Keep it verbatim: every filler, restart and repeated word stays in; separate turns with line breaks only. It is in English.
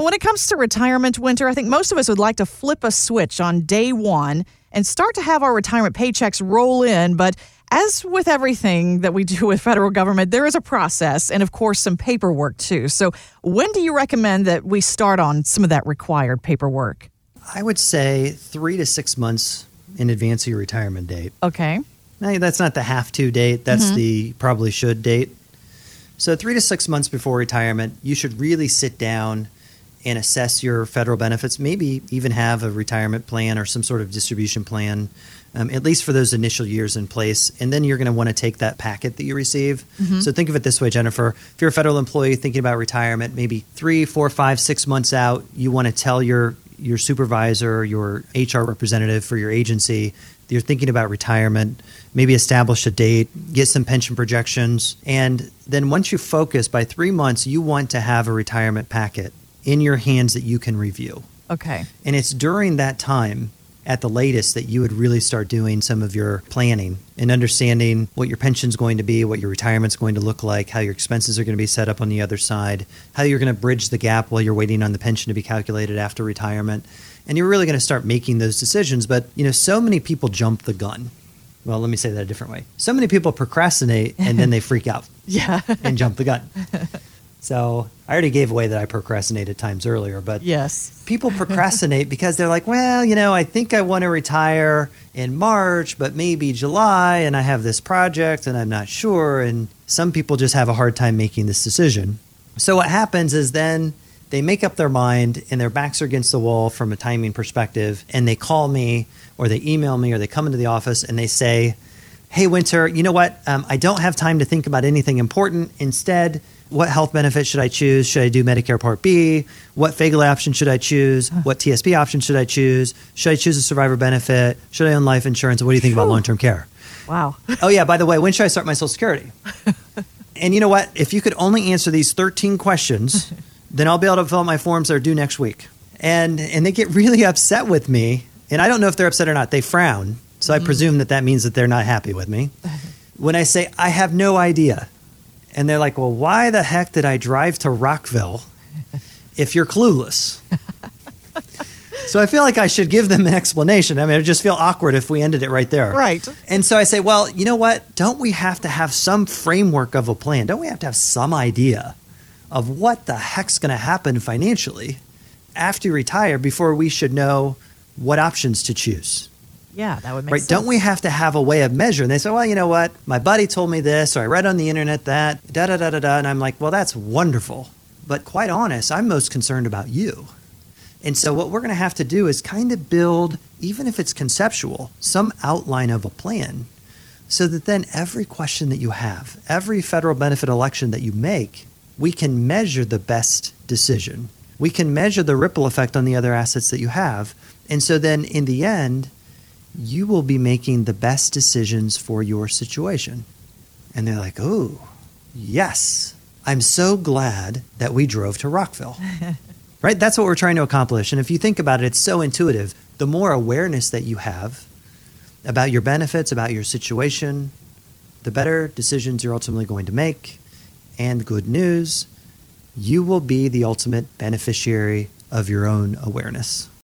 When it comes to retirement, Winter, I think most of us would like to flip a switch on day one and start to have our retirement paychecks roll in. But as with everything that we do with federal government, there is a process and, of course, some paperwork, too. So when do you recommend that we start on some of that required paperwork?
I would say three to six months in advance of your retirement date.
Okay.
Now, that's not the have to date. That's
Mm-hmm.
the probably should date. So three to six months before retirement, you should really sit down and assess your federal benefits, maybe even have a retirement plan or some sort of distribution plan, um, at least for those initial years in place. And then you're going to want to take that packet that you receive.
Mm-hmm.
So think of it this way, Jennifer. If you're a federal employee thinking about retirement, maybe three, four, five, six months out, you want to tell your, your supervisor, your H R representative for your agency, that you're thinking about retirement, maybe establish a date, get some pension projections. And then once you focus, by three months, you want to have a retirement packet in your hands that you can review.
Okay.
And it's during that time, at the latest, that you would really start doing some of your planning and understanding what your pension's going to be, what your retirement's going to look like, how your expenses are going to be set up on the other side, how you're going to bridge the gap while you're waiting on the pension to be calculated after retirement. And you're really going to start making those decisions. But, you know, so many people jump the gun. Well, let me say that a different way. So many people procrastinate and then they freak out
Yeah.
and jump the gun. So I already gave away that I procrastinated times earlier, but
Yes.
people procrastinate because they're like, well, you know, I think I want to retire in March, but maybe July, and I have this project and I'm not sure. And some people just have a hard time making this decision. So what happens is then they make up their mind and their backs are against the wall from a timing perspective, and they call me or they email me or they come into the office and they say, hey, Winter, you know what? Um, I don't have time to think about anything important. Instead, what health benefit should I choose? Should I do Medicare Part B? What F A G L option should I choose? What T S P option should I choose? Should I choose a survivor benefit? Should I own life insurance? What do you think about long-term care?
Wow.
Oh, yeah, by the way, when should I start my Social Security? And you know what? If you could only answer these thirteen questions, then I'll be able to fill out my forms that are due next week. And and they get really upset with me. And I don't know if they're upset or not. They frown. So I presume that that means that they're not happy with me. When I say, I have no idea. And they're like, well, why the heck did I drive to Rockville if you're clueless? So I feel like I should give them an explanation. I mean, it would just feel awkward if we ended it right there.
Right.
And so I say, well, you know what? Don't we have to have some framework of a plan? Don't we have to have some idea of what the heck's going to happen financially after you retire before we should know what options to choose?
Yeah, that would make
Right?
sense.
Don't we have to have a way of measuring? They say, well, you know what? My buddy told me this, or I read on the internet that, da da da da da. And I'm like, well, that's wonderful. But quite honest, I'm most concerned about you. And so what we're going to have to do is kind of build, even if it's conceptual, some outline of a plan so that then every question that you have, every federal benefit election that you make, we can measure the best decision. We can measure the ripple effect on the other assets that you have. And so then in the end, you will be making the best decisions for your situation. And they're like, oh, yes, I'm so glad that we drove to Rockville. Right? That's what we're trying to accomplish. And if you think about it, it's so intuitive. The more awareness that you have about your benefits, about your situation, the better decisions you're ultimately going to make. And good news, you will be the ultimate beneficiary of your own awareness.